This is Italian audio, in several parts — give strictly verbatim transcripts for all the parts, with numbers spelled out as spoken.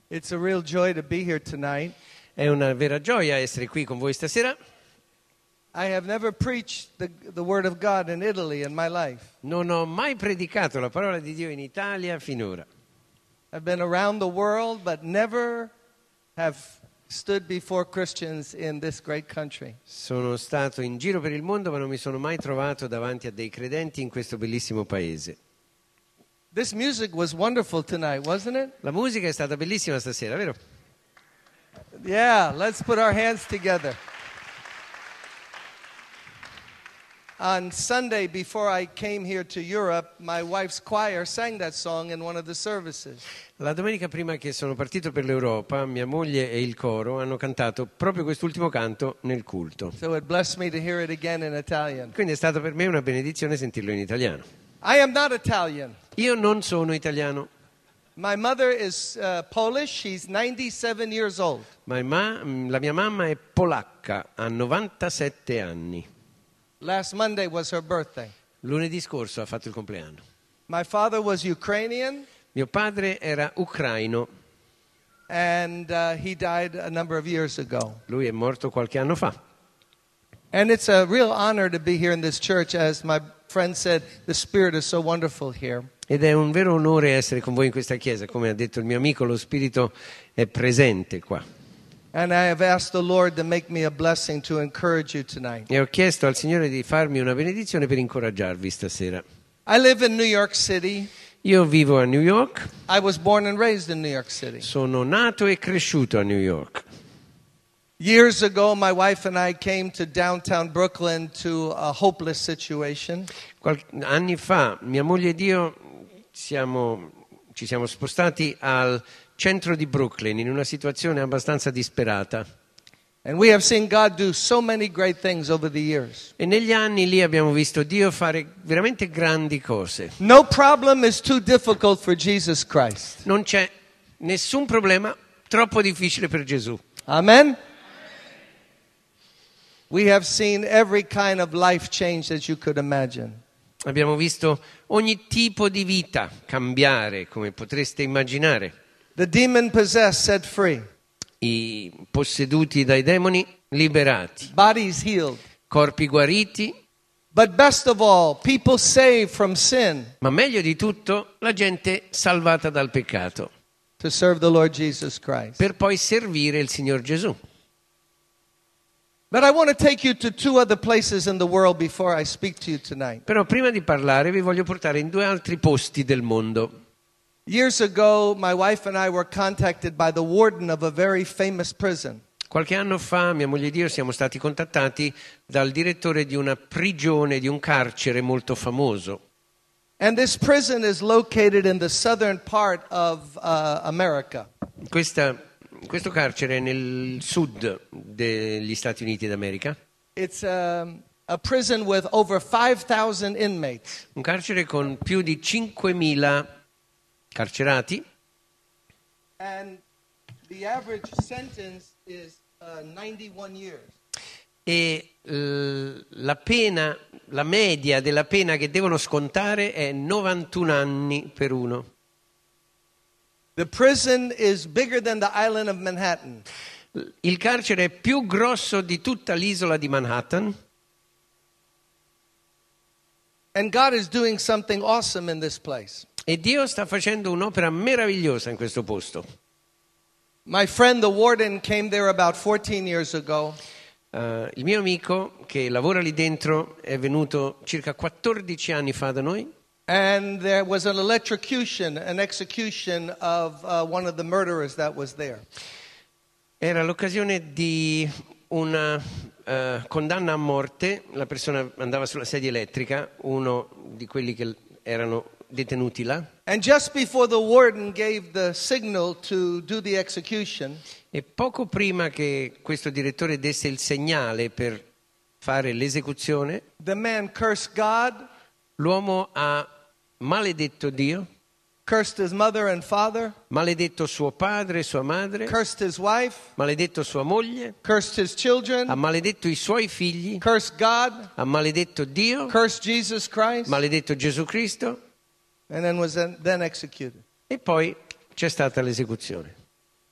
It's a real joy to be here tonight. È una vera gioia essere qui con voi stasera. I have never preached the, the Word of God in Italy in my life. Non ho mai predicato la parola di Dio in Italia finora. I've been around the world, but never have stood before Christians in this great country. Sono stato in giro per il mondo, ma non mi sono mai trovato davanti a dei credenti in questo bellissimo paese. This music was wonderful tonight, wasn't it? La musica è stata bellissima stasera, vero? Yeah, let's put our hands together. On Sunday, before I came here to Europe, my wife's choir sang that song in one of the services. La domenica prima che sono partito per l'Europa, mia moglie e il coro hanno cantato proprio quest'ultimo canto nel culto. So it blessed me to hear it again in Italian. Quindi è stata per me una benedizione sentirlo in italiano. I am not Italian. Io non sono italiano. My mother is uh, Polish. She's ninety-seven years old. Ma ma- la mia mamma è polacca, ha novantasette anni. Last Monday was her birthday. Lunedì scorso ha fatto il compleanno. My father was Ukrainian, Mio padre era ucraino, and uh, he died a number of years ago. lui è morto qualche anno fa. And it's a real honor to be here in this church. As my friend said, the Spirit is so wonderful here. Ed è un vero onore essere con voi in questa chiesa. Come ha detto il mio amico, lo Spirito è presente qua. And I have asked the Lord to make me a blessing to encourage you tonight. E ho chiesto al Signore di farmi una benedizione per incoraggiarvi stasera. I live in New York City. Io vivo a New York, I was born and raised in New York City. sono nato e cresciuto a New York. Years ago, my wife and I came to downtown Brooklyn to a hopeless situation. Qual- anni fa mia moglie ed io siamo, ci siamo spostati al centro di Brooklyn in una situazione abbastanza disperata. And we have seen God do so many great things over the years. E negli anni lì abbiamo visto Dio fare veramente grandi cose. No problem is too difficult for Jesus Christ. Non c'è nessun problema troppo difficile per Gesù. Amen? We have seen every kind of life change that you could imagine. Abbiamo visto ogni tipo di vita cambiare, come potreste immaginare. The demon-possessed set free. I posseduti dai demoni liberati, Bodies healed. corpi guariti, But best of all, people saved from sin ma meglio di tutto la gente salvata dal peccato, to serve the Lord Jesus Christ. per poi servire il Signor Gesù. But I want to take you to two other places in the world before I speak to you tonight. Però prima di parlare vi voglio portare in due altri posti del mondo. Years ago, my wife and I were contacted by the warden of a very famous prison. Qualche anno fa mia moglie ed io siamo stati contattati dal direttore di una prigione, di un carcere molto famoso. And this prison is located in the southern part of uh, America. Questa, questo carcere è nel sud degli Stati Uniti d'America. It's um, a prison with over five thousand inmates. Un carcere con più di cinquemila carcerati And the average sentence is uh, ninety-one years. e eh, la pena, la media della pena che devono scontare è novantuno anni per uno. The prison is bigger than the island of Manhattan. Il carcere è più grosso di tutta l'isola di Manhattan And God is doing something awesome in this place. e Dio sta facendo un'opera meravigliosa in questo posto. My friend, the warden, came there about fourteen years ago. Uh, il mio amico che lavora lì dentro è venuto circa quattordici anni fa da noi. And there was an electrocution, an execution of uh, one of the murderers that was there. Era l'occasione di una uh, condanna a morte, la persona andava sulla sedia elettrica, uno di quelli che erano detenuti là, And just before the warden gave the signal to do the execution, e poco prima che questo direttore desse il segnale per fare l'esecuzione, the man cursed God, l'uomo ha maledetto Dio, cursed his mother and father, maledetto suo padre e sua madre, cursed his wife, maledetto sua moglie, cursed his children, ha maledetto i suoi figli, cursed God, ha maledetto Dio, cursed Jesus Christ, maledetto Gesù Cristo, and then was then, then executed. e poi c'è stata l'esecuzione.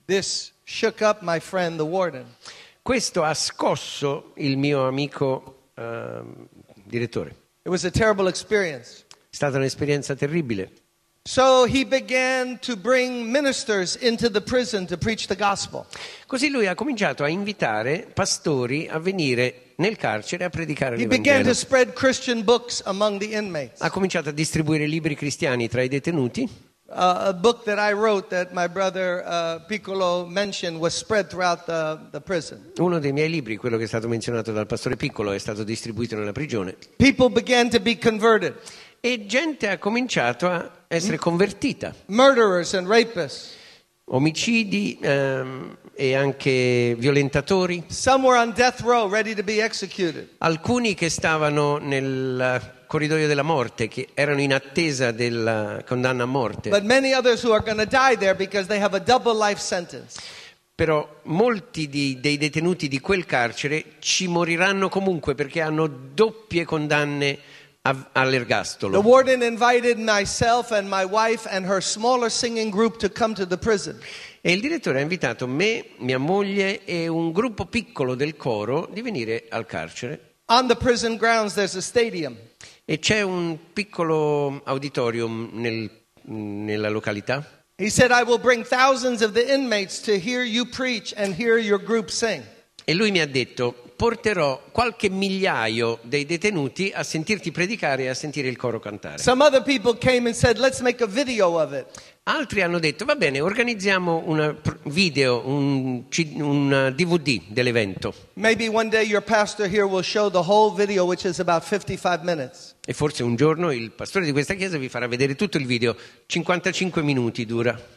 This shook up my friend, the warden. Questo ha scosso il mio amico eh, direttore. It was a terrible experience. È stata un'esperienza terribile. So he began to bring ministers into the prison to preach the gospel. Così lui ha cominciato a invitare pastori a venire nel carcere a predicare He began to l'Evangelo. spread Christian books among the inmates. Ha cominciato a distribuire libri cristiani tra i detenuti. Uh, a book that I wrote that my brother uh, Piccolo mentioned was spread throughout the, the prison. Uno dei miei libri, quello che è stato menzionato dal pastore Piccolo, è stato distribuito nella prigione. People began to be converted. E gente ha cominciato a essere convertita. Murderers and rapists. Omicidi ehm, e anche violentatori. Some were on death row ready to be executed. Alcuni che stavano nel corridoio della morte, che erano in attesa della condanna a morte. But many others who are going to die there because they have a double life sentence. Però molti di, dei detenuti di quel carcere ci moriranno comunque perché hanno doppie condanne a, The all'ergastolo. warden invited myself and my wife and her smaller singing group to come to the prison. E il direttore ha invitato me, mia moglie e un gruppo piccolo del coro di venire al carcere. On the prison grounds there's a stadium. E c'è un piccolo auditorium nel, nella località. He said, I will bring thousands of the inmates to hear you preach and hear your group sing. E lui mi ha detto: porterò qualche migliaio dei detenuti a sentirti predicare e a sentire il coro cantare. Some other people came and said, let's make a video of it. Altri hanno detto: va bene, organizziamo un video, un, un D V D dell'evento. Maybe one day your pastor here will show the whole video, which is about fifty-five minutes. E forse un giorno il pastore di questa chiesa vi farà vedere tutto il video. cinquantacinque minuti dura.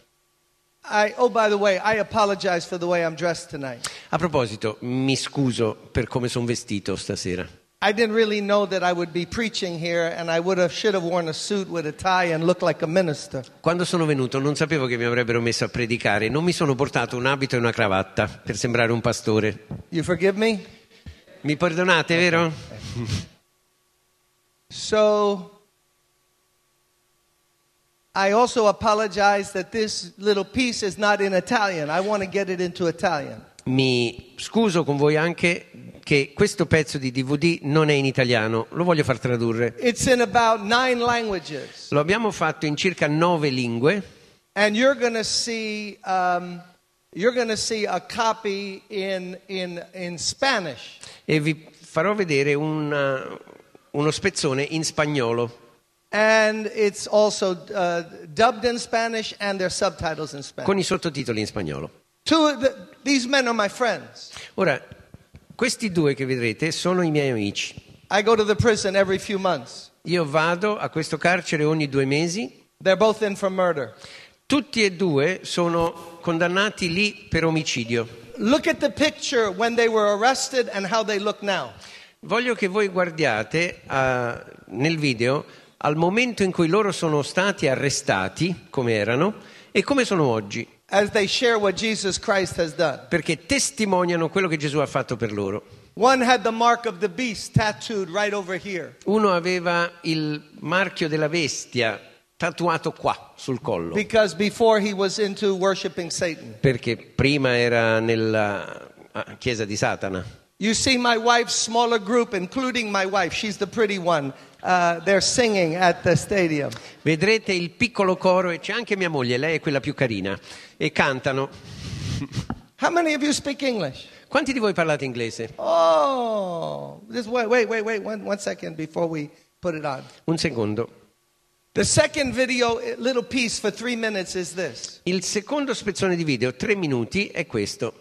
I, oh, by the way, I apologize for the way I'm dressed tonight. A proposito, mi scuso per come sono vestito stasera. I didn't really know that I would be preaching here, and I would have should have worn a suit with a tie and looked like a minister. Quando sono venuto non sapevo che mi avrebbero messo a predicare. Non mi sono portato un abito e una cravatta per sembrare un pastore. You forgive me? Mi perdonate, vero? So I also apologize that this little piece is not in Italian. I want to get it into Italian. Mi scuso con voi anche che questo pezzo di D V D non è in italiano, lo voglio far tradurre. It's in about nine languages. Lo abbiamo fatto in circa nove lingue. And you're going to see um, you're going to see a copy in in in Spanish. E vi farò vedere una, uno spezzone in spagnolo. And it's also uh, dubbed in Spanish and there's subtitles in Spanish. Con i sottotitoli in spagnolo. Two of the, these men are my friends. Ora, questi due che vedrete sono i miei amici. I go to the prison every few months. Io vado a questo carcere ogni due mesi. They're both in for murder. Tutti e due sono condannati lì per omicidio. Look at the picture when they were arrested and how they look now. Voglio che voi guardiate uh, nel video al momento in cui loro sono stati arrestati, come erano, e come sono oggi. As they share what Jesus Christ has done. Perché testimoniano quello che Gesù ha fatto per loro. One had the mark of the beast tattooed right over here. Uno aveva il marchio della bestia tatuato qua sul collo. Because before he was into worshiping Satan. Perché prima era nella chiesa di Satana. You see my wife's smaller group, including my wife. She's the pretty one. Uh, they're singing at the stadium. Vedrete il piccolo coro e c'è anche mia moglie, lei è quella più carina, e cantano. How many of you speak English? Quanti di voi parlate inglese? Oh, just wait, wait, wait, wait, one, one second before we put it on. Un secondo. The second video, little piece for three minutes is this. Il secondo spezzone di video, tre minuti, è questo.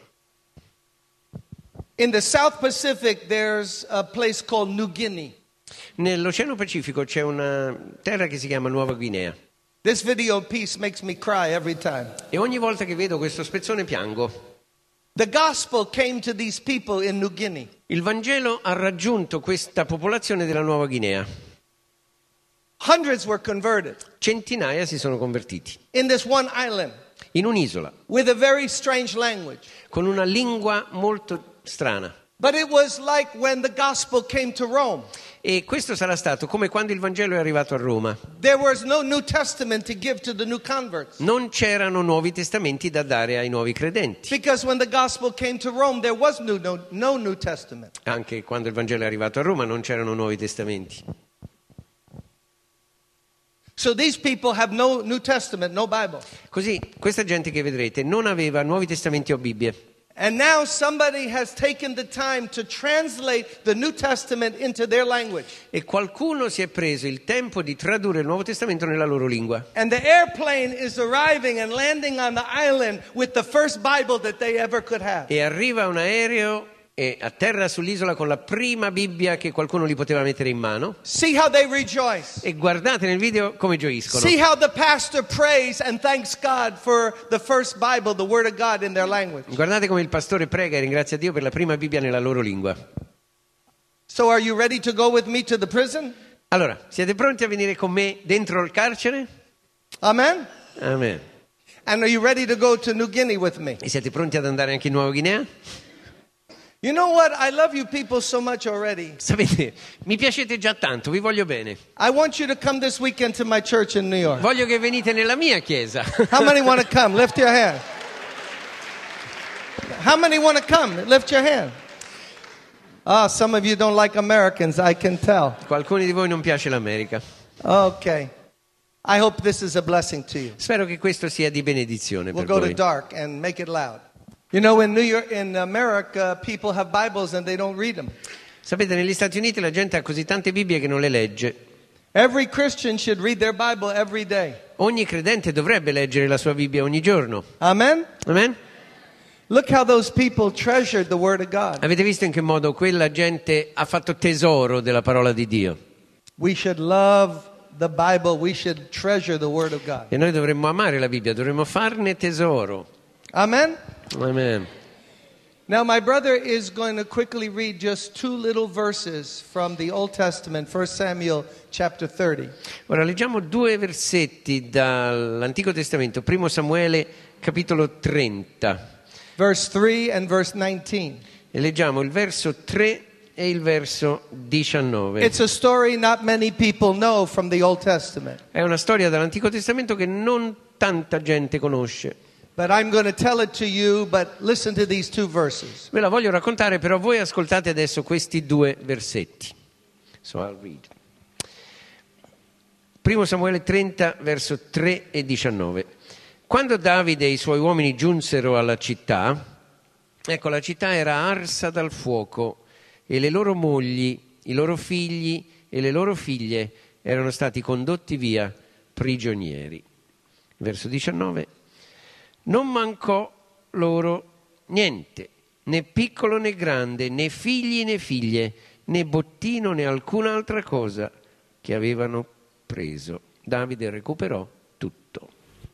In the South Pacific, there's a place called New Guinea. Nell'Oceano Pacifico c'è una terra che si chiama Nuova Guinea. This video piece makes me cry every time. E ogni volta che vedo questo spezzone piango. The gospel came to these people in New Guinea. Il Vangelo ha raggiunto questa popolazione della Nuova Guinea. Hundreds were converted. Centinaia si sono convertiti. In this one island. In un'isola. With a very strange language. Con una lingua molto strana. But it was like when the gospel came to Rome. E questo sarà stato come quando il Vangelo è arrivato a Roma. There was no New Testament to give to the new converts. Non c'erano nuovi testamenti da dare ai nuovi credenti. Because when the gospel came to Rome, there was no, no, no New Testament. Anche quando il Vangelo è arrivato a Roma non c'erano nuovi testamenti. So these people have no New Testament, no Bible. Così questa gente che vedrete non aveva nuovi testamenti o Bibbie. And now somebody has taken the time to translate the New Testament into their language. E qualcuno si è preso il tempo di tradurre il Nuovo Testamento nella loro lingua. And the airplane is arriving and landing on the island with the first Bible that they ever could have. E arriva un aereo e atterra sull'isola con la prima Bibbia che qualcuno gli poteva mettere in mano. See how they rejoice. E guardate nel video come gioiscono. See how the pastor prays and thanks God for the first Bible, the Word of God in their language. Guardate come il pastore prega e ringrazia Dio per la prima Bibbia nella loro lingua. So are you ready to go with me to the prison? Allora, siete pronti a venire con me dentro il carcere? Amen? Amen. And are you ready to go to New Guinea with me? E siete pronti ad andare anche in Nuova Guinea? You know what? I love you people so much already. Sapete, mi piacete già tanto, vi voglio bene. I want you to come this weekend to my church in New York. Voglio che venite nella mia chiesa. How many want to come? Lift your hand. How many want to come? Lift your hand. Ah, oh, some of you don't like Americans, I can tell. Qualcuno di voi non piace l'America. Okay. I hope this is a blessing to you. Spero che questo sia di benedizione We'll per go to voi. dark and make it loud. You know, in New York, in America, people have Bibles and they don't read them. Sapete, negli Stati Uniti la gente ha così tante Bibbie che non le legge. Every Christian should read their Bible every day. Ogni credente dovrebbe leggere la sua Bibbia ogni giorno. Amen? Amen? Look how those people treasured the Word of God. Avete visto in che modo quella gente ha fatto tesoro della parola di Dio? We should love the Bible. We should treasure the Word of God. E noi dovremmo amare la Bibbia, dovremmo farne tesoro. Amen? Amen. Now my brother is going to quickly read just two little verses from the Old Testament, First Samuel chapter thirty. Ora leggiamo due versetti dall'Antico Testamento, Primo Samuele capitolo trenta. Verse three and verse nineteen. E leggiamo il verso tre e il verso diciannove. It's a story not many people know from the Old Testament. È una storia dall'Antico Testamento che non tanta gente conosce. But I'm going to tell it to you, but listen to these two verses. Ve la voglio raccontare, però voi ascoltate adesso questi due versetti. So I'll read. Primo Samuele trenta, verso tre e diciannove. Quando Davide e i suoi uomini giunsero alla città, ecco, la città era arsa dal fuoco e le loro mogli, i loro figli e le loro figlie erano stati condotti via prigionieri. Verso diciannove. Non mancò loro niente, né piccolo né grande, né figli né figlie, né bottino né alcun'altra cosa che avevano preso. Davide recuperò tutto.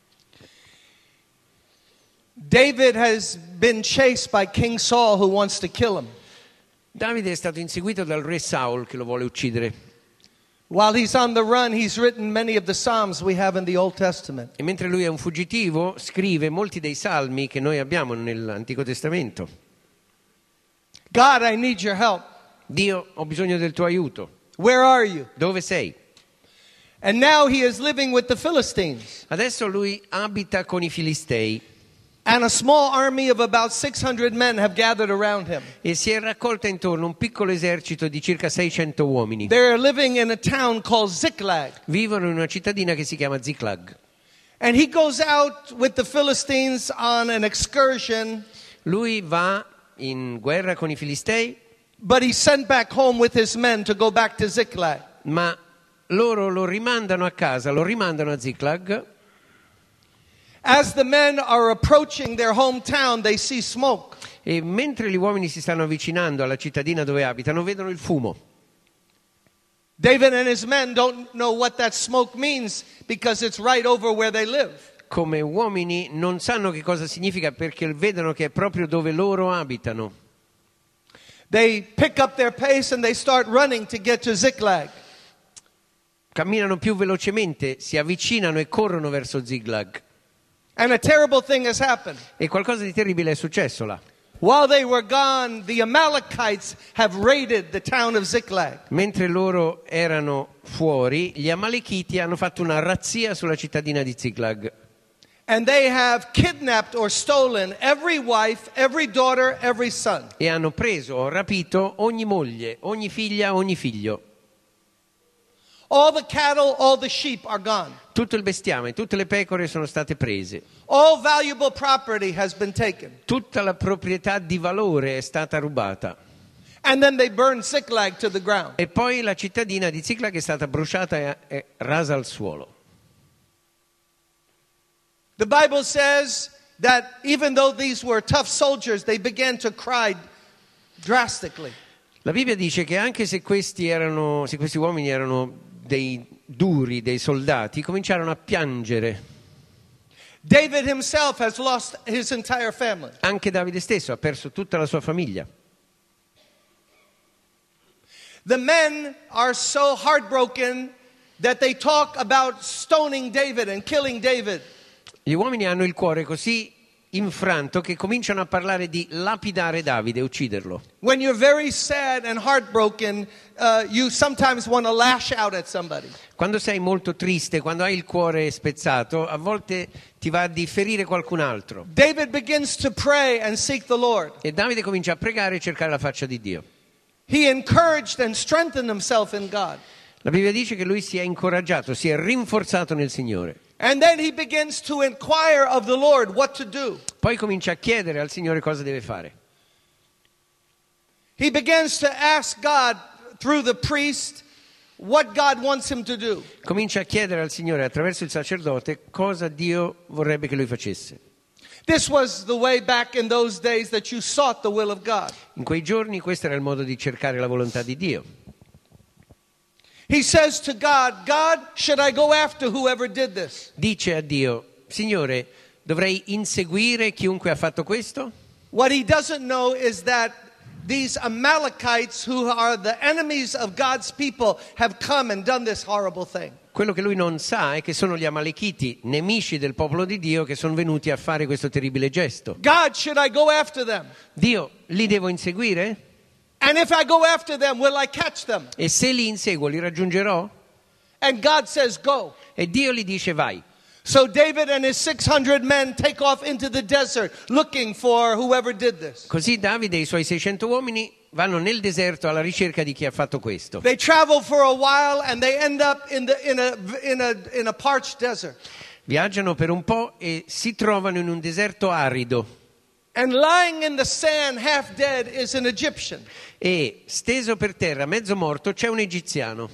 David has been chased by King Saul who wants to kill him. Davide è stato inseguito dal re Saul che lo vuole uccidere. While he's on the run, he's written many of the Psalms we have in the Old Testament. E mentre lui è un fuggitivo, scrive molti dei salmi che noi abbiamo nell'Antico Testamento. God, I need your help. Dio, ho bisogno del tuo aiuto. Where are you? Dove sei? And now he is living with the Philistines. Adesso lui abita con i Filistei. And a small army of about six hundred men have gathered around him. E si è raccolta intorno un piccolo esercito di circa seicento uomini. They're living in a town called Ziklag. Vivono in una cittadina che si chiama Ziklag. And he goes out with the Philistines on an excursion. Lui va in guerra con i Filistei, But he's sent back home with his men to go back to Ziklag. ma loro lo rimandano a casa, lo rimandano a Ziklag. As the men are approaching their hometown, they see smoke. E mentre gli uomini si stanno avvicinando alla cittadina dove abitano, vedono il fumo. David and his men don't know what that smoke means because it's right over where they live. Come uomini non sanno che cosa significa perché vedono che è proprio dove loro abitano. They pick up their pace and they start running to get to Ziklag. Camminano più velocemente, si avvicinano e corrono verso Ziklag. And a terrible thing has happened. E qualcosa di terribile è successo là. While they were gone, the Amalekites have raided the town of Ziklag. Mentre loro erano fuori, gli Amalechiti hanno fatto una razzia sulla cittadina di Ziklag. And they have kidnapped or stolen every wife, every daughter, every son. E hanno preso o rapito ogni moglie, ogni figlia, ogni figlio. All the cattle, all the sheep are gone. Tutto il bestiame, tutte le pecore sono state prese. All valuable property has been taken. Tutta la proprietà di valore è stata rubata. And then they burned Ziklag to the ground. E poi la cittadina di Ziklag è stata bruciata e, e rasa al suolo. The Bible says that even though these were tough soldiers, they began to cry drastically. La Bibbia dice che anche se questi erano, se questi uomini erano dei duri, dei soldati, cominciarono a piangere. David himself has lost his entire family. Anche Davide stesso ha perso tutta la sua famiglia. The men are so heartbroken that they talk about stoning David and killing David. Gli uomini hanno il cuore così infranto che cominciano a parlare di lapidare Davide e ucciderlo. When you're very sad and heartbroken, uh, you sometimes want to lash out at somebody. Quando sei molto triste, quando hai il cuore spezzato, a volte ti va di ferire qualcun altro. David begins to pray and seek the Lord. E Davide comincia a pregare e cercare la faccia di Dio. He encouraged and strengthened himself in God. La Bibbia dice che lui si è incoraggiato, si è rinforzato nel Signore. And then he begins to inquire of the Lord what to do. Poi comincia a chiedere al Signore cosa deve fare. He begins to ask God through the priest what God wants him to do. Comincia a chiedere al Signore attraverso il sacerdote cosa Dio vorrebbe che lui facesse. This was the way back in those days that you sought the will of God. In quei giorni questo era il modo di cercare la volontà di Dio. He says to God, God, should I go after whoever did this? Dice a Dio, Signore, dovrei inseguire chiunque ha fatto questo? What he doesn't know is that these Amalekites, who are the enemies of God's people, have come and done this horrible thing. Quello che lui non sa è che sono gli Amalechiti, nemici del popolo di Dio, che sono venuti a fare questo terribile gesto. God, should I go after them? Dio, li devo inseguire? And if I go after them, will I catch them? E se li inseguo, li raggiungerò? And God says, go. E Dio gli dice, vai. So David and his six hundred men take off into the desert looking for whoever did this. Così Davide e i suoi seicento uomini vanno nel deserto alla ricerca di chi ha fatto questo. They travel for a while and they end up in, the, in, a, in, a, in a parched desert. Viaggiano per un po' e si trovano in un deserto arido. And lying in the sand, half dead, is an Egyptian. E steso per terra, mezzo morto, c'è un egiziano.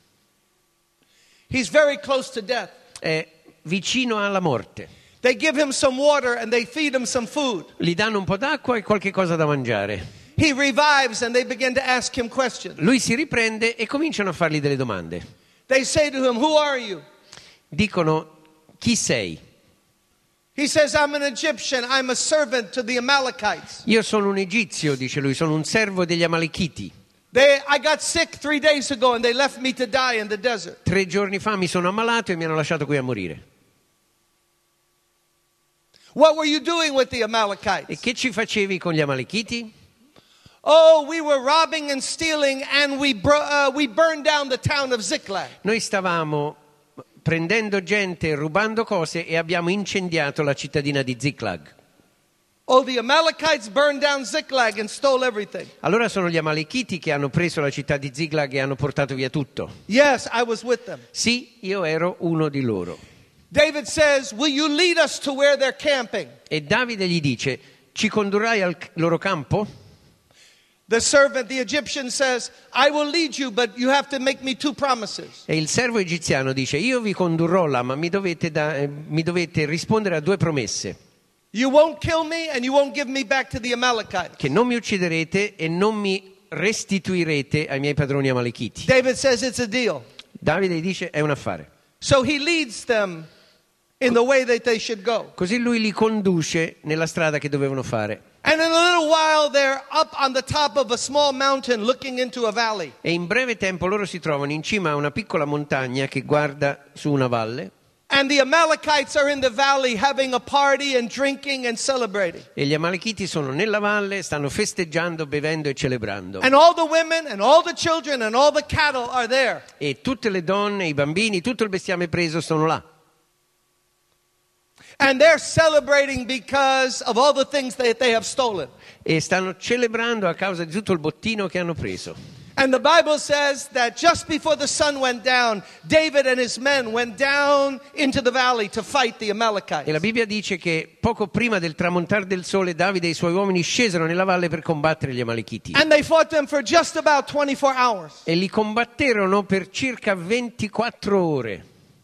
He's very close to death. È vicino alla morte. They give him some water and they feed him some food. Gli danno un po' d'acqua e qualche cosa da mangiare. He revives and they begin to ask him questions. Lui si riprende e cominciano a fargli delle domande. They say to him, who are you? Dicono, chi sei? He says, I'm an Egyptian. I'm a servant to the Amalekites. Io sono un egizio, dice lui, sono un servo degli Amalechiti. They, I got sick three days ago and they left me to die in the desert. Tre giorni fa mi sono ammalato e mi hanno lasciato qui a morire. What were you doing with the E Amalekites? che ci facevi con gli Amalechiti? Oh, we were robbing and stealing and we, br- uh, we burned down the town of Ziklag. Noi stavamo prendendo gente, rubando cose e abbiamo incendiato la cittadina di Ziklag. Oh, the Amalekites burned down Ziklag and stole everything. Allora sono gli Amalechiti che hanno preso la città di Ziklag e hanno portato via tutto. Yes, I was with them. Sì, io ero uno di loro. David says, will you lead us to where they're camping? E Davide gli dice, ci condurrai al loro campo? The servant, the Egyptian, says, I will lead you, but you have to make me two promises. E il servo egiziano dice, io vi condurrò là, ma mi dovete, da, eh, mi dovete rispondere a due promesse. You won't kill me and you won't give me back to the Amalekites. Che non mi ucciderete e non mi restituirete ai miei padroni amalechiti. David says it's a deal. Davide dice, è un affare. So he leads them in the way that they should go. Così lui li conduce nella strada che dovevano fare. And in a little while they're up on the top of a small mountain looking into a valley. E in breve tempo loro si trovano in cima a una piccola montagna che guarda su una valle. And the Amalekites are in the valley having a party and drinking and celebrating. E gli Amalechiti sono nella valle, stanno festeggiando, bevendo e celebrando. And all the women and all the children and all the cattle are there. E tutte le donne, i bambini, tutto il bestiame preso sono là. And they're celebrating because of all the things that they have stolen. E stanno celebrando a causa di tutto il bottino che hanno preso. And the Bible says that just before the sun went down, David and his men went down into the valley to fight the Amalekites. E la Bibbia dice che poco prima del tramontare del sole Davide e i suoi uomini scesero nella valle per combattere gli Amalechiti. And they fought them for just about twenty-four hours. E li combatterono per circa ventiquattro ore.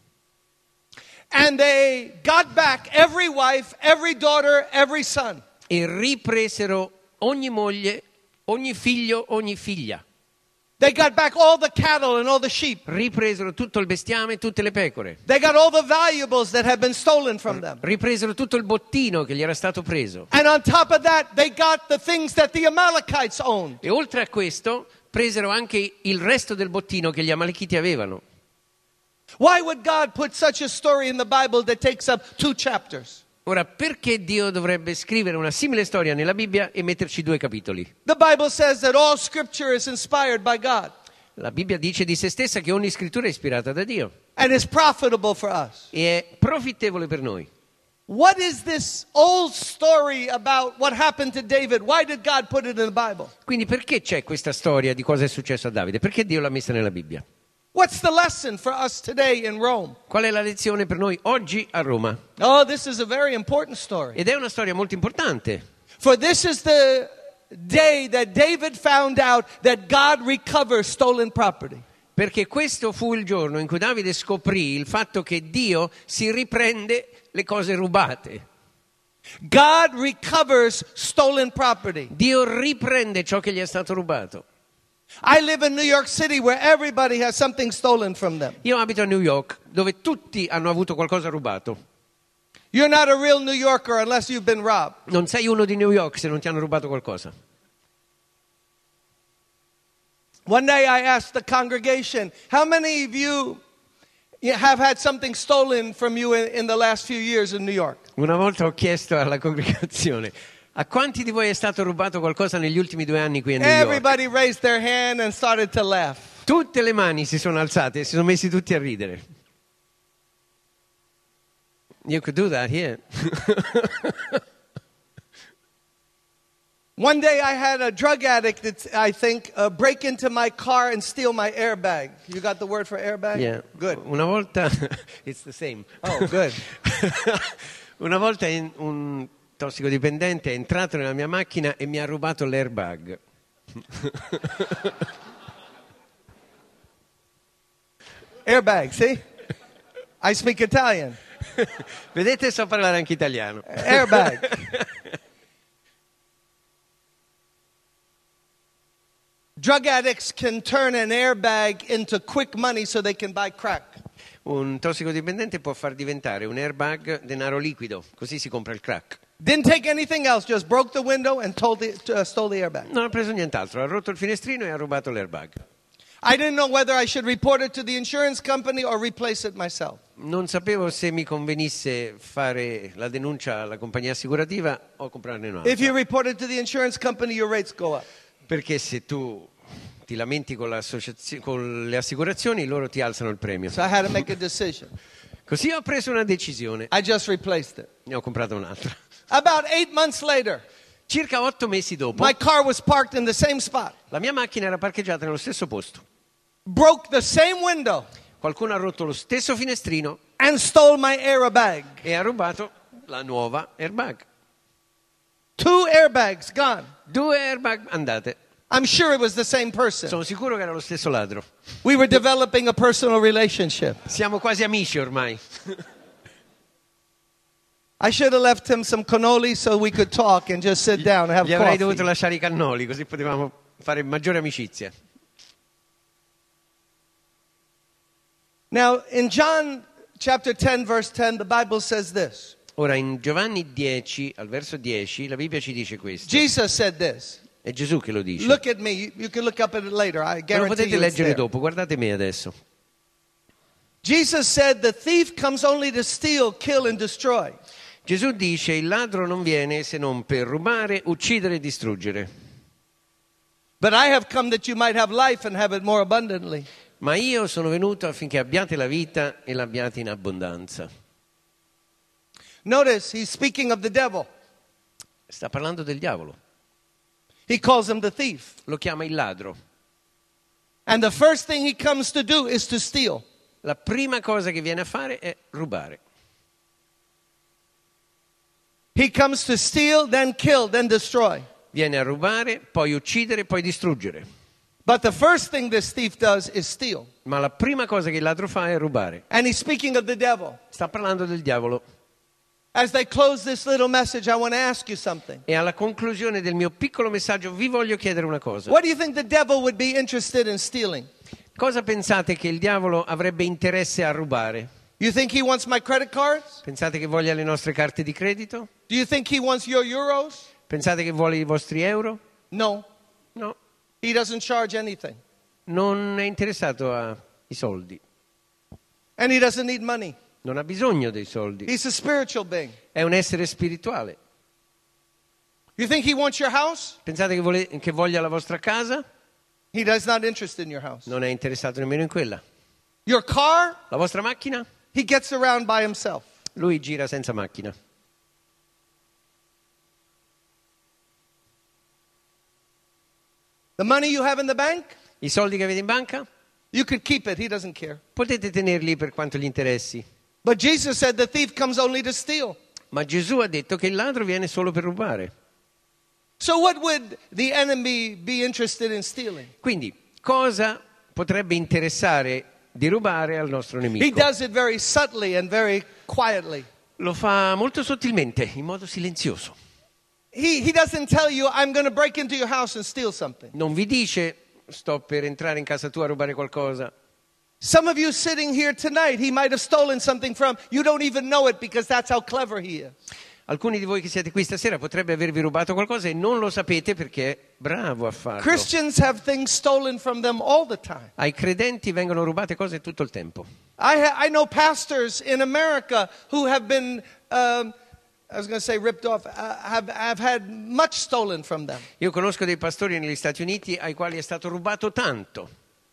And they got back every wife, every daughter, every son. E ripresero ogni moglie, ogni figlio, ogni figlia. They got back all the cattle and all the sheep. Ripresero tutto il bestiame e tutte le pecore. They got all the valuables that had been stolen from them. Ripresero tutto il bottino che gli era stato preso. And on top of that, they got the things that the Amalekites owned. E oltre a questo, presero anche il resto del bottino che gli Amalechiti avevano. Why would God put such a story in the Bible that takes up two chapters? Ora, perché Dio dovrebbe scrivere una simile storia nella Bibbia e metterci due capitoli? The Bible says that all scripture is inspired by God La Bibbia dice di se stessa che ogni scrittura è ispirata da Dio and is profitable for us. e è profittevole per noi. What is this old story about what happened to David? Why did God put it in the Bible? Quindi perché c'è questa storia di cosa è successo a Davide? Perché Dio l'ha messa nella Bibbia? What's the lesson for us today in Rome? Qual è la lezione per noi oggi a Roma? Oh, this is a very important story. Ed è una storia molto importante. For this is the day that David found out that God recovers stolen property. Perché questo fu il giorno in cui Davide scoprì il fatto che Dio si riprende le cose rubate. God recovers stolen property. Dio riprende ciò che gli è stato rubato. I live in New York City where everybody has something stolen from them. Io abito a New York, dove tutti hanno avuto qualcosa rubato. You're not a real New Yorker unless you've been robbed. Non sei uno di New York se non ti hanno rubato qualcosa. One day I asked the congregation, how many of you have had something stolen from you in, in the last few years in New York? Una volta ho chiesto alla congregazione: a quanti di voi è stato rubato qualcosa negli ultimi due anni qui a New York? Everybody raised their hand and started to laugh. Tutte le mani si sono alzate e si sono messi tutti a ridere. You could do that here. One day I had a drug addict, that I think, uh, break into my car and steal my airbag. You got the word for airbag? Yeah. Good. Una volta it's the same. Oh, good. Una volta in, un tossicodipendente è entrato nella mia macchina e mi ha rubato l'airbag. Airbag, see? I speak Italian. Vedete, so parlare anche italiano. Airbag. Drug addicts can turn an airbag into quick money so they can buy crack. Un tossicodipendente può far diventare un airbag denaro liquido, così si compra il crack. Didn't take anything else, just broke the window and told the, uh, stole the airbag. Non ha preso nient'altro, ha rotto il finestrino e ha rubato l'airbag. I didn't know whether I should report it to the insurance company or replace it myself. Non sapevo se mi convenisse fare la denuncia alla compagnia assicurativa o comprarne un'altra. If you report it to the insurance company, your rates go up. Perché se tu ti lamenti con, con le assicurazioni, loro ti alzano il premio. So I had to make a decision. Così ho preso una decisione. I just replaced it. Ne ho comprata un'altra. About eight months later, circa otto mesi dopo, my car was parked in the same spot. La mia macchina era parcheggiata nello stesso posto. Broke the same window. Qualcuno ha rotto lo stesso finestrino and stole my airbag. E ha rubato la nuova airbag. Two airbags gone. Due airbag andate. I'm sure it was the same person. Sono sicuro che era lo stesso ladro. We were developing a personal relationship. Siamo quasi amici ormai. I should have left him some cannoli so we could talk and just sit down and have Gli avrei coffee. dovuto lasciare i cannoli, così potevamo fare maggiore amicizia. Now, in John chapter ten, verse ten, the Bible says this. Ora, in Giovanni dieci, al verso dieci, la Bibbia ci dice questo. Jesus said this. È Gesù che lo dice. Look at me. You, you can look up at it later. I Ma lo guarantee potete you it's leggere there. dopo, guardate me adesso. Jesus said the thief comes only to steal, kill and destroy. Gesù dice: il ladro non viene se non per rubare, uccidere e distruggere. But I have come that you might have life and have it more abundantly. Ma io sono venuto affinché abbiate la vita e l'abbiate in abbondanza. Notice he's speaking of the devil. Sta parlando del diavolo. He calls him the thief. Lo chiama il ladro. And the first thing he comes to do is to steal. La prima cosa che viene a fare è rubare. He comes to steal, then kill, then destroy. Viene a rubare, poi uccidere, poi distruggere. But the first thing this thief does is steal. Ma la prima cosa che il ladro fa è rubare. And he's speaking of the devil. Sta parlando del diavolo. As they close this little message, I want to ask you something. E alla conclusione del mio piccolo messaggio vi voglio chiedere una cosa. What do you think the devil would be interested in stealing? Cosa pensate che il diavolo avrebbe interesse a rubare? You think he wants my credit cards? Pensate che voglia le nostre carte di credito? Do you think he wants your euros? Pensate che vuole i vostri euro? No. No, He doesn't charge anything. non è interessato ai soldi. And he doesn't need money. Non ha bisogno dei soldi. He's a spiritual being. È un essere spirituale. You think he wants your house? Pensate che, vole- che voglia la vostra casa? He does not interested in your house. Non è interessato nemmeno in quella. Your car? La vostra macchina? He gets around by himself. Lui gira senza macchina. The money you have in the bank? I soldi che avete in banca? You could keep it. He doesn't care. Potete tenerli per quanto gli interessi. But Jesus said the thief comes only to steal. Ma Gesù ha detto che il ladro viene solo per rubare. So what would the enemy be interested in stealing? Quindi, cosa potrebbe interessare di rubare al nostro He nemico? does it very subtly and very quietly. Lo fa molto sottilmente, in modo silenzioso. He, he doesn't tell you, I'm going to break into your house and steal something. Non vi dice: sto per entrare in casa tua a rubare qualcosa. Some of you sitting here tonight, he might have stolen something from. You don't even know it because that's how clever he is. Alcuni di voi che siete qui stasera potrebbe avervi rubato qualcosa e non lo sapete perché è bravo a farlo. Christians have things stolen from them all the time. Ai credenti vengono rubate cose tutto il tempo. I, ha- I know pastors in America who have been, um, I was going to say ripped off, uh, have, have had much stolen from them. Io conosco dei pastori negli Stati Uniti ai quali è stato rubato tanto.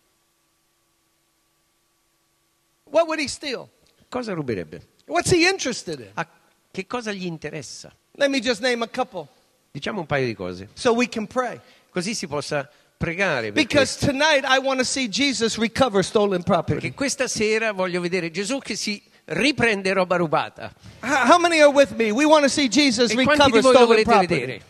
What would he steal? Cosa ruberebbe? What's he interested in? A che cosa gli interessa? Let me just name a couple Diciamo un paio di cose, so we can pray. così si possa pregare. Per Because questo. tonight I want to see Jesus recover stolen property. Perché questa sera voglio vedere Gesù che si riprende roba rubata. How how many are with me? We want to see Jesus E quanti recover di voi lo stolen volete property. vedere?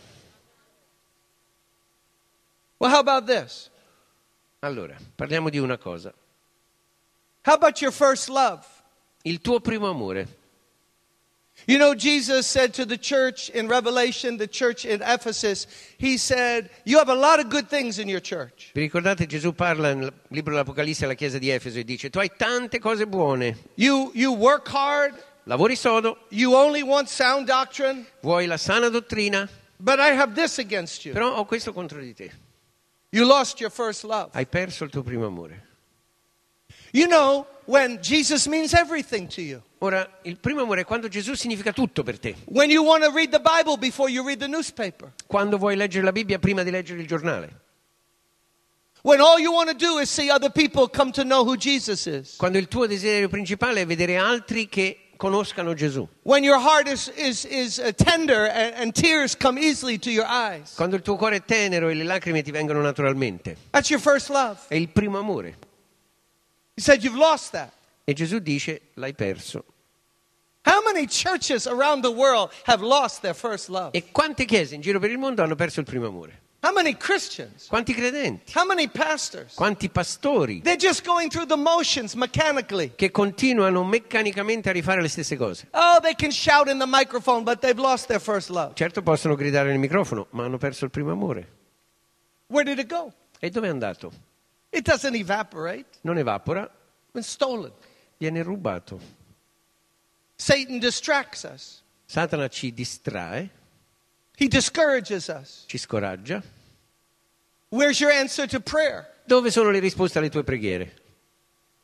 Well, how about this? Allora, parliamo di una cosa. How about your first love? Il tuo primo amore. You know, Jesus said to the church in Revelation, the church in Ephesus, he said, you have a lot of good things in your church. Vi ricordate Gesù parla nel libro dell'Apocalisse alla chiesa di Efeso e dice: tu hai tante cose buone, You, you work hard, lavori sodo, you only want sound doctrine, vuoi la sana dottrina, but I have this against you. però ho questo contro di te. You lost your first love. Hai perso il tuo primo amore. You know, when Jesus means everything to you. Ora, il primo amore è quando Gesù significa tutto per te. When you want to read the Bible before you read the newspaper. Quando vuoi leggere la Bibbia prima di leggere il giornale. When all you want to do is see other people come to know who Jesus is. Quando il tuo desiderio principale è vedere altri che conoscano Gesù. When your heart is, is, is uh, tender and, and tears come easily to your eyes. Quando il tuo cuore è tenero e le lacrime ti vengono naturalmente. That's your first love. È il primo amore. He said you've lost that. E Gesù dice: l'hai perso. How many churches around the world have lost their first love? E quante chiese in giro per il mondo hanno perso il primo amore? How many Christians? Quanti credenti? How many pastors? Quanti pastori They're just going through the motions mechanically. che continuano meccanicamente a rifare le stesse cose. Oh, they can shout in the microphone, but they've lost their first love. Certo possono gridare nel microfono, ma hanno perso il primo amore. Where did it go? E dove è andato? It doesn't evaporate. Non evapora, It's stolen. viene rubato. Satan distracts us. Satana ci distrae, He discourages us. ci scoraggia. Where's your answer to prayer? Dove sono le risposte alle tue preghiere?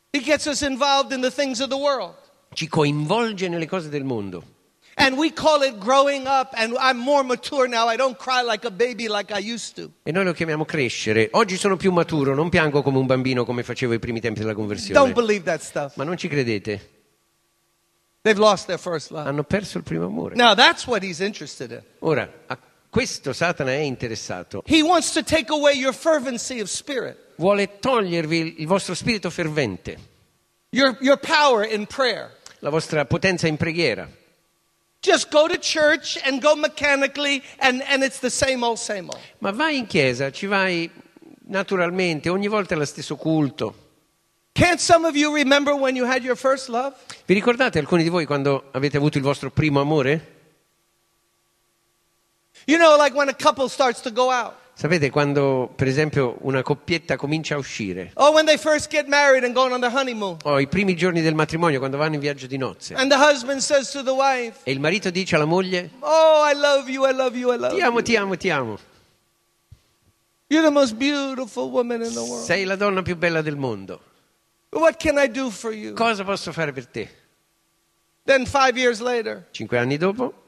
He gets us involved in the things of the world. Ci coinvolge nelle cose del mondo. And we call it growing up, and I'm more mature now. I don't cry like a baby like I used to. E noi lo chiamiamo crescere. Oggi sono più maturo, non piango come un bambino come facevo ai primi tempi della Don't conversione. believe that stuff. Ma non ci credete? They've lost their first love. Hanno perso il primo amore. Now that's what he's interested in. Ora, a questo Satana è interessato. He wants to take away your fervency of spirit, Vuole togliervi il vostro spirito fervente, your, your power in prayer. la vostra potenza in preghiera. Just go to church and go mechanically, and, and it's the same old, same old. Ma vai in chiesa, ci vai naturalmente, ogni volta è lo stesso culto. Can't some of you remember when you had your first love? Vi ricordate alcuni di voi quando avete avuto il vostro primo amore? You know, like when a couple starts to go out. Sapete quando, per esempio, una coppietta comincia a uscire? Or when they first get married and going on their honeymoon. O i primi giorni del matrimonio, quando vanno in viaggio di nozze. And the husband says to the wife, E il marito dice alla moglie: oh, I love you, I love you, I love ti amo, you. ti amo, ti amo. You're the most beautiful woman in the world. Sei la donna più bella del mondo. What can I do for you? Cosa posso fare per te? Then five years later, Cinque anni dopo,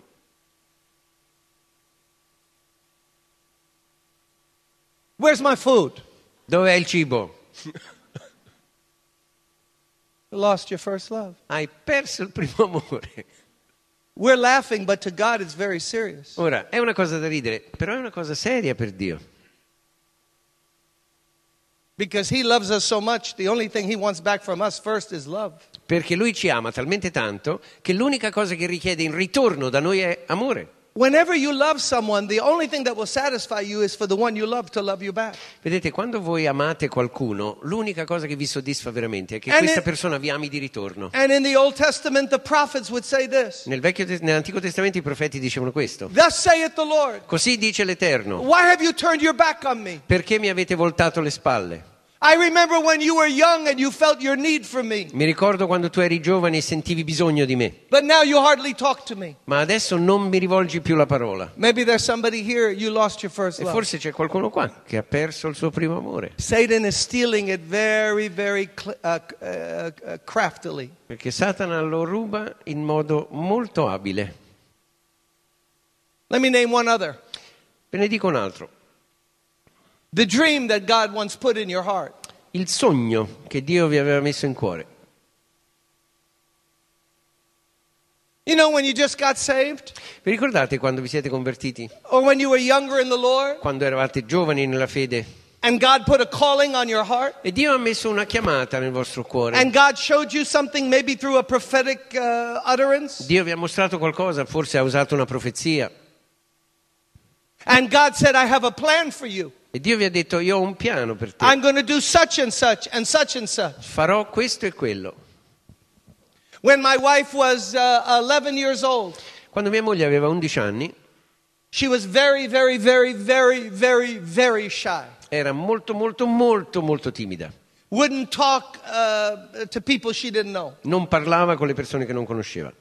where's my food? dov'è il cibo? You lost your first love. Hai perso il primo amore. We're laughing, but to God it's very serious. Ora, è una cosa da ridere, però è una cosa seria per Dio. Because he loves us so much, the only thing he wants back from us first is love. Perché Lui ci ama talmente tanto che l'unica cosa che richiede in ritorno da noi è amore. Whenever you love someone, the only thing that will satisfy you is for the one you love to love you back. Vedete, quando voi amate qualcuno, l'unica cosa che vi soddisfa veramente è che And questa it- persona vi ami di ritorno. And in the Old Testament, the prophets would say this. Nel Vecchio, nell'Antico Testamento i profeti dicevano questo. Thus saith the Lord, Così dice l'Eterno: why have you turned your back on me? perché mi avete voltato le spalle? I remember when you were young and you felt your need for me, Mi ricordo quando tu eri giovane e sentivi bisogno di me, but now you hardly talk to me. ma adesso non mi rivolgi più la parola. Maybe there's somebody here, you lost your first E love. forse c'è qualcuno qua che ha perso il suo primo amore, Satan is stealing it very, very cl- uh, uh, uh, craftily. perché Satana lo ruba in modo molto abile. Let me name one other. Ve ne dico un altro. The dream that God once put in your heart. Il sogno che Dio vi aveva messo in cuore. You know, when you just got saved, Vi ricordate quando vi siete convertiti? or when you were younger in the Lord, Quando eravate giovani nella fede? and God put a calling on your heart, E Dio ha messo una chiamata nel vostro cuore. and God showed you something maybe through a prophetic uh, utterance, Dio vi ha mostrato qualcosa, forse ha usato una profezia. and God said, I have a plan for you. E Dio vi ha detto: io ho un piano per te. I'm going to do such and such and such and such. Farò questo e quello. When my wife was uh, eleven years old, Quando mia moglie aveva undici anni, she was very, very, very, very, very, very shy. era molto, molto, molto, molto timida. Wouldn't talk uh, to people she didn't know, Non parlava con le persone che non conosceva.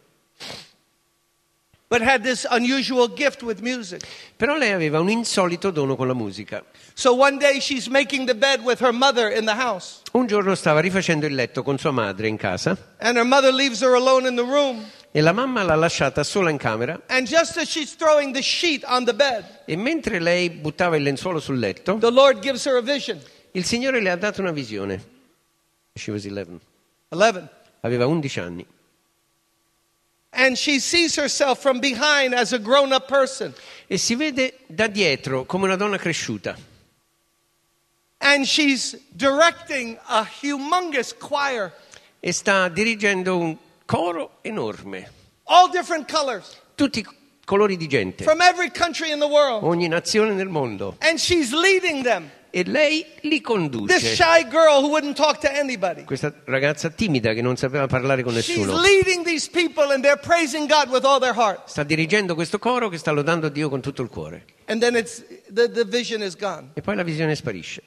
but had this unusual gift with music. Però lei aveva un insolito dono con la musica. So one day she's making the bed with her mother in the house, Un giorno stava rifacendo il letto con sua madre in casa and her mother leaves her alone in the room. e la mamma l'ha lasciata sola in camera, And just as she's throwing the sheet on the bed, e mentre lei buttava il lenzuolo sul letto, the Lord gives her a vision. il Signore le ha dato una visione. She was eleven. eleven. Aveva undici anni. And she sees herself from behind as a grown-up person. E si vede da dietro come una donna cresciuta. And she's directing a humongous choir, E sta dirigendo un coro enorme. all different colors, Tutti colori di gente. from every country in the world. Ogni nazione nel mondo. And she's leading them. E lei li This conduce. shy girl who wouldn't talk to anybody. Questa ragazza timida che non sapeva parlare con She's nessuno. leading these people and they're praising God with all their heart. Sta dirigendo questo coro che sta lodando Dio con tutto il cuore. And then it's the, the vision is gone. E poi la visione sparisce.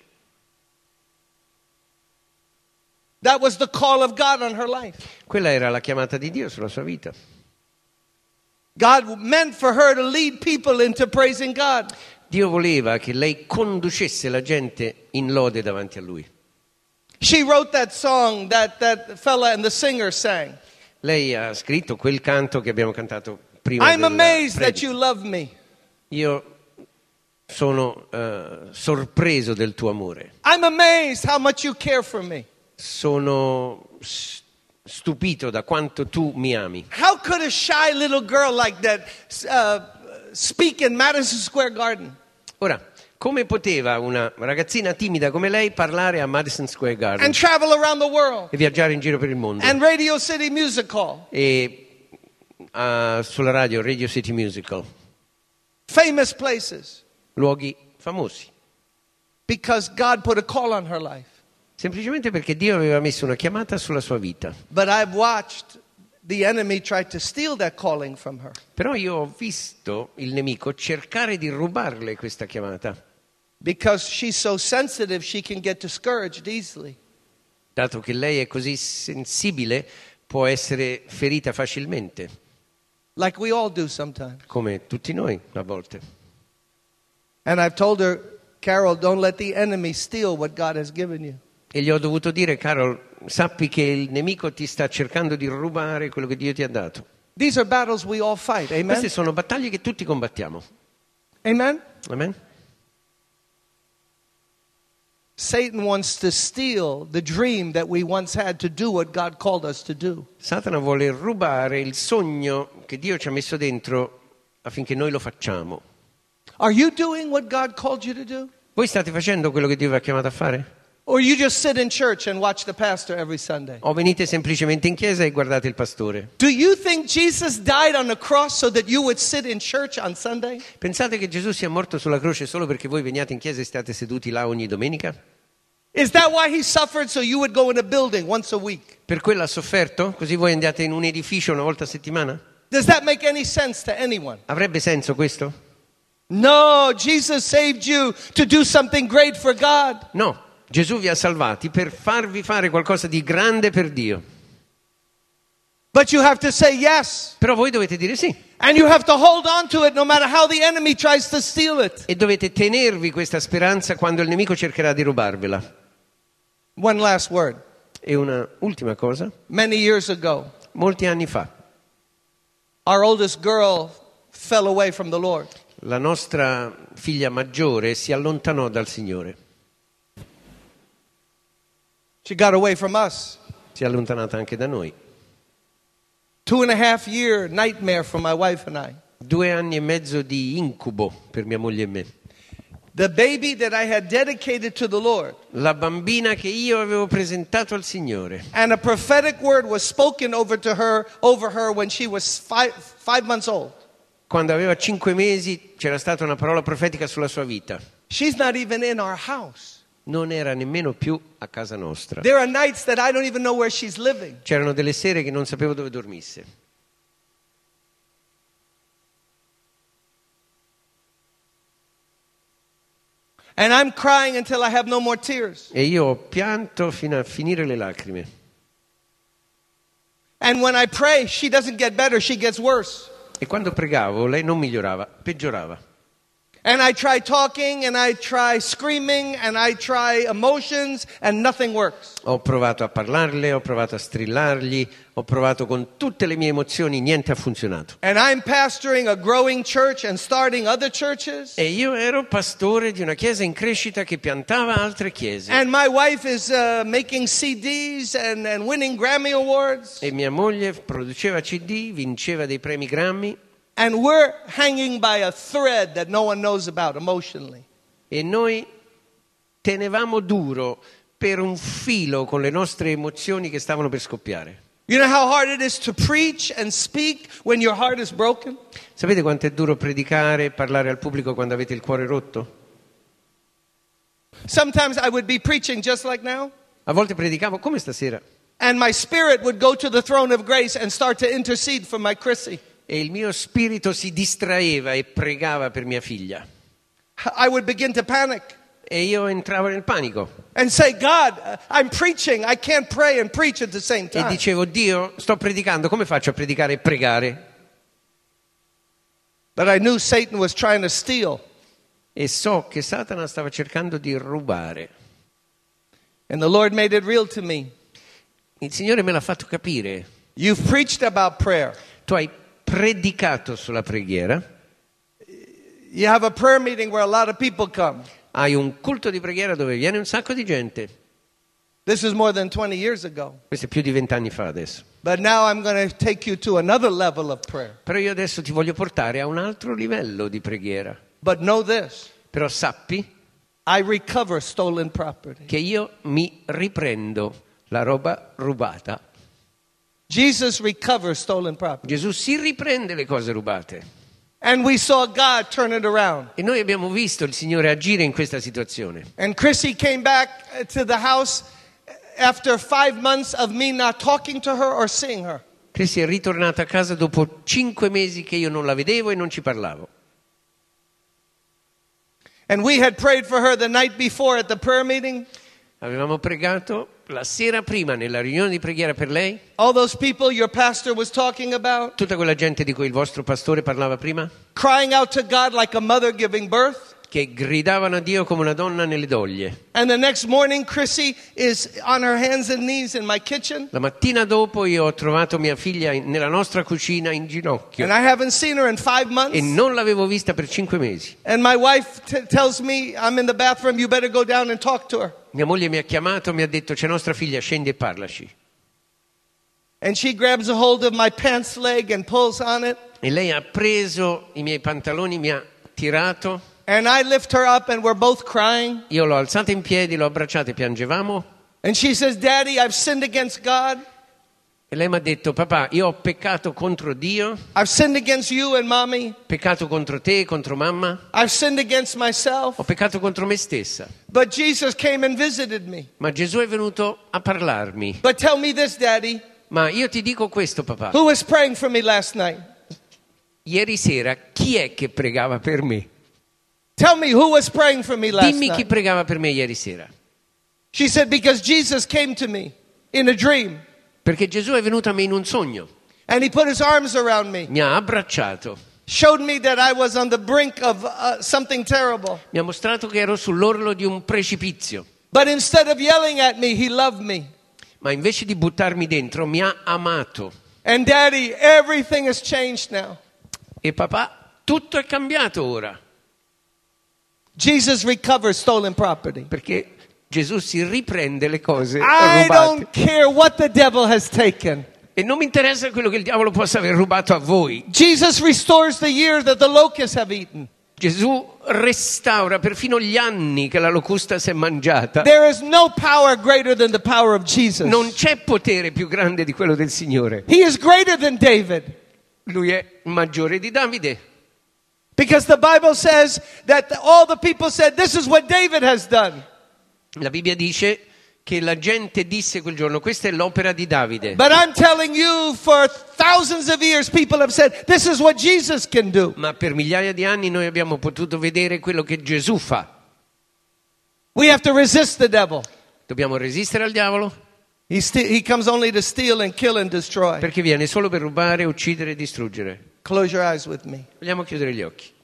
That was the call of God on her life. Quella era la chiamata di Dio sulla sua vita. God meant for her to lead people into praising God. Dio voleva che lei conducesse la gente in lode davanti a Lui. She wrote that song that that fella and the singer sang. Lei ha scritto quel canto che abbiamo cantato prima. I'm amazed that you love me. Io sono uh, sorpreso del tuo amore. I'm amazed how much you care for me. Sono stupito da quanto tu mi ami. How could a shy little girl like that uh, speak in Madison Square Garden? Ora, come poteva una ragazzina timida come lei parlare a Madison Square Garden and travel around the world e viaggiare in giro per il mondo? and Radio City Music Hall, E uh, sulla radio Radio City Musical, famous places, luoghi famosi. because God put a call on her life. Semplicemente perché Dio aveva messo una chiamata sulla sua vita. But I've watched the enemy try to steal that calling from her. Però io ho visto il nemico cercare di rubarle questa chiamata, Because she's so sensitive, she can get discouraged easily. dato che lei è così sensibile, può essere ferita facilmente, Like we all do sometimes. come tutti noi a volte. And I've told her, Carol, don't let the enemy steal what God has given you. E gli ho dovuto dire, Carol, sappi che il nemico ti sta cercando di rubare quello che Dio ti ha dato. These are battles we all fight. Amen? Queste sono battaglie che tutti combattiamo. Amen? Amen? Satan wants to steal the dream that we once had to do what God called us to do. Satana vuole rubare il sogno che Dio ci ha messo dentro affinché noi lo facciamo. Are you doing what God called you to do? Voi state facendo quello che Dio vi ha chiamato a fare? Or you just sit in church and watch the pastor every Sunday? O venite semplicemente in chiesa e guardate il pastore? Do you think Jesus died on the cross so that you would sit in church on Sunday? Pensate che Gesù sia morto sulla croce solo perché voi veniate in chiesa e state seduti là ogni domenica? Is that why he suffered so you would go in a building once a week? Per quello ha sofferto? Così voi andate in un edificio una volta a settimana? Does that make any sense to anyone? Avrebbe senso questo? No, Jesus saved you to do something great for God. No, Gesù vi ha salvati per farvi fare qualcosa di grande per Dio. But you have to say yes. Però voi dovete dire sì. And you have to hold on to it no matter how the enemy tries to steal it. E dovete tenervi questa speranza quando il nemico cercherà di rubarvela. One last word. E una ultima cosa. Many years ago, Molti anni fa, our oldest girl fell away from the Lord. la nostra figlia maggiore si allontanò dal Signore. She got away from us. Si è allontanata anche da noi. Two and a half year nightmare for my wife and I. Due anni e mezzo di incubo per mia moglie e me. The baby that I had dedicated to the Lord. La bambina che io avevo presentato al Signore. And a prophetic word was spoken over to her, over her when she was five, five months old. Quando aveva cinque mesi c'era stata una parola profetica sulla sua vita. She's not even in our house. Non era nemmeno più a casa nostra. There are nights that I don't even know where she's living. C'erano delle sere che non sapevo dove dormisse. And I'm crying until I have no more tears. E io ho pianto fino a finire le lacrime. And when I pray, she doesn't get better, she gets worse. E quando pregavo lei non migliorava, peggiorava. And I try talking, and I try screaming, and I try emotions, and nothing works. Ho provato a parlarle, ho provato a strillargli, ho provato con tutte le mie emozioni, niente ha funzionato. And I'm pastoring a growing church and starting other churches. E io ero pastore di una chiesa in crescita che piantava altre chiese. And my wife is uh, making C Ds and, and winning Grammy Awards. E mia moglie produceva C D, vinceva dei premi Grammy. And we're hanging by a thread that no one knows about emotionally. E noi tenevamo duro per un filo con le nostre emozioni che stavano per scoppiare. You know how hard it is to preach and speak when your heart is broken? Sapete quanto è duro predicare e parlare al pubblico quando avete il cuore rotto? Sometimes I would be preaching just like now. A volte predicavo come stasera. And my spirit would go to the throne of grace and start to intercede for my Chrissy. E il mio spirito si distraeva e pregava per mia figlia. I would begin to panic. E io entravo nel panico. And say, God, I'm preaching. I can't pray and preach at the same E time. dicevo, Dio, sto predicando, come faccio a predicare e pregare? But I knew Satan was trying to steal. E so che Satana stava cercando di rubare. And the Lord made it real to me. Il Signore me l'ha fatto capire. You've preached about prayer. Tu hai predicato sulla preghiera. You have a prayer meeting where a lot of people come. Hai un culto di preghiera dove viene un sacco di gente. This is more than twenty years ago. Questo è più di vent'anni fa adesso. But now I'm going to take you to another level of prayer. Però io adesso ti voglio portare a un altro livello di preghiera. But know this. Però sappi I recover stolen property. che io mi riprendo la roba rubata. Jesus recovers stolen property. Gesù si riprende le cose rubate. And we saw God turn it around. E noi abbiamo visto il Signore agire in questa situazione. And Chrissy came back to the house after five months of me not talking to her or seeing her. Chrissy è ritornata a casa dopo cinque mesi che io non la vedevo e non ci parlavo. And we had prayed for her the night before at the prayer meeting. Avevamo pregato la sera prima nella riunione di preghiera per lei. All those people your pastor was talking about. Tutta quella gente di cui il vostro pastore parlava prima. Crying out to God like a mother giving birth. Che gridavano a Dio come una donna nelle doglie. And the next morning Chrissy is on her hands and knees in my kitchen. La mattina dopo io ho trovato mia figlia in, nella nostra cucina in ginocchio. And I haven't seen her in five months. E non l'avevo vista per cinque mesi. And my wife t- tells me, I'm in the bathroom, you better go down and talk to her. Mia moglie mi ha chiamato, mi ha detto c'è nostra figlia, scendi e parlaci. And she grabs a hold of my pants leg and pulls on it. E lei ha preso i miei pantaloni, mi ha tirato. And I lift her up and we're both crying. Io l'ho alzata in piedi, l'ho abbracciata e piangevamo. And she says, Daddy, I've sinned against God. E lei mi ha detto, papà, io ho peccato contro Dio, I've sinned against you and mommy. peccato contro te, contro mamma, I've sinned against myself. ho peccato contro me stessa. But Jesus came and visited me. Ma Gesù è venuto a parlarmi. But tell me this, Daddy. Ma io ti dico questo, papà. Who was praying for me last night? Ieri sera chi è che pregava per me? Tell me who was praying for me last Dimmi chi night. pregava per me ieri sera. She said, because Jesus came to me in a dream. Perché Gesù è venuto a me in un sogno. And he put his arms around me. Mi ha abbracciato. Showed me that I was on the brink of uh, something terrible. Mi ha mostrato che ero sull'orlo di un precipizio. But instead of yelling at me, he loved me. Ma invece di buttarmi dentro, mi ha amato. And Daddy, everything has changed now. E papà, tutto è cambiato ora. Jesus recovers stolen property. Perché Gesù si riprende le cose I rubate. don't care what the devil has taken. E non mi interessa quello che il diavolo possa aver rubato a voi. Jesus restores the year that the locusts have eaten. Gesù restaura perfino gli anni che la locusta si è mangiata. There is no power greater than the power of Jesus. Non c'è potere più grande di quello del Signore. He is greater than David. Lui è maggiore di Davide. Because the Bible says that all the people said, this is what David has done. La Bibbia dice che la gente disse quel giorno, questa è l'opera di Davide. But I'm telling you, for thousands of years, people have said, this is what Jesus can do. Ma per migliaia di anni noi abbiamo potuto vedere quello che Gesù fa. We have to resist the devil. Dobbiamo resistere al diavolo He, st- he comes only to steal and kill and destroy. perché viene solo per rubare, uccidere e distruggere. Close your eyes with me. Vogliamo chiudere gli occhi.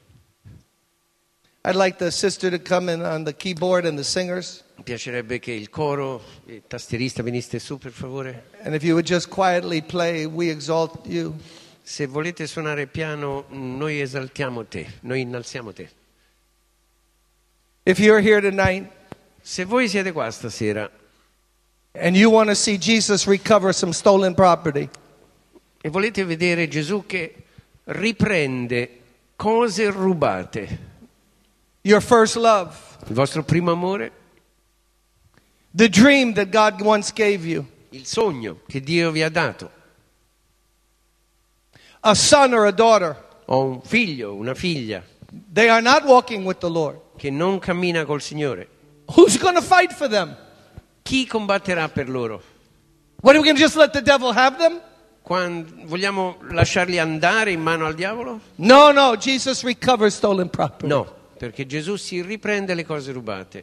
I'd like the sister to come in on the keyboard and the singers. Mi piacerebbe che il coro, il tastierista venisse su per favore. And if you would just quietly play, we exalt you. Se volete suonare piano, noi esaltiamo te, noi innalziamo te. If you're here tonight Se voi siete qua stasera and you want to see Jesus recover some stolen property, e volete vedere Gesù che riprende cose rubate, your first love, il vostro primo amore, the dream that God once gave you, il sogno che Dio vi ha dato, a son or a daughter, o un figlio, una figlia they are not walking with the Lord. che non cammina col Signore. Who's going to fight for them? Chi combatterà per loro? What, are we going to just let the devil have them? Quando, vogliamo lasciarli andare in mano al diavolo? No, no, Jesus recovers stolen property. No, perché Gesù si riprende le cose rubate.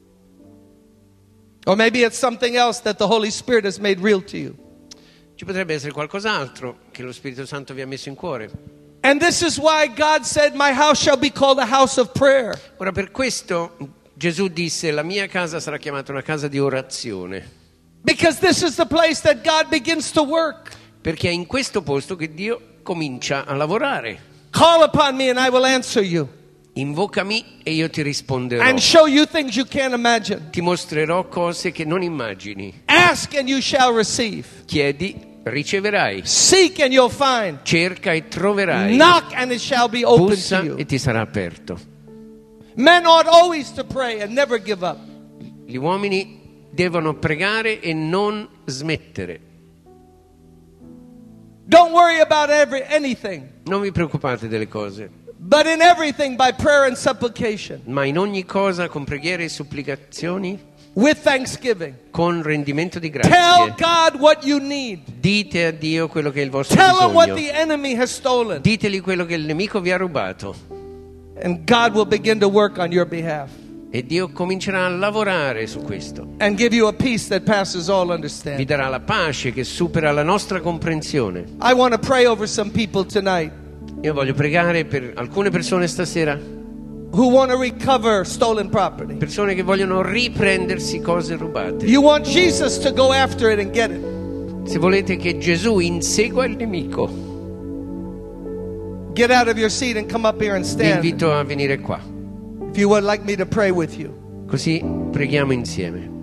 Or maybe it's something else that the Holy Spirit has made real to you. Ci potrebbe essere qualcos'altro che lo Spirito Santo vi ha messo in cuore. And this is why God said, my house shall be called a house of prayer. Ora per questo Gesù disse: la mia casa sarà chiamata una casa di orazione, Because this is the place that God begins to work. perché è in questo posto che Dio comincia a lavorare. Call upon me and I will answer you. Invocami e io ti risponderò. And show you things you can't imagine. Ti mostrerò cose che non immagini. Ask and you shall receive. Chiedi, riceverai. Seek and you'll find. Cerca e troverai. Knock and it shall be opened Bussa to you. e ti sarà aperto. Men ought always to pray and never give up. Gli uomini devono pregare e non smettere. Don't worry about every anything, Non vi preoccupate delle cose, but in everything by prayer and supplication, ma in ogni cosa con preghiere e supplicazioni, with thanksgiving. con rendimento di Tell grazie. God what you need. Dite a Dio quello che è il vostro Tell him what bisogno. the enemy has stolen. Ditegli quello che il nemico vi ha rubato And God will begin to work on your behalf e Dio comincerà a lavorare su questo. and give you a peace that passes all Vi understanding. darà la pace che supera la nostra comprensione. I want to pray over some people tonight Io voglio pregare per alcune persone stasera, who want to recover stolen property. persone che vogliono riprendersi cose rubate. You want Jesus to go after it and get it. Se volete che Gesù insegua il nemico, Get out of your seat and come up here and vi stand. invito a venire qua. If you would like me to pray with you. Così preghiamo insieme.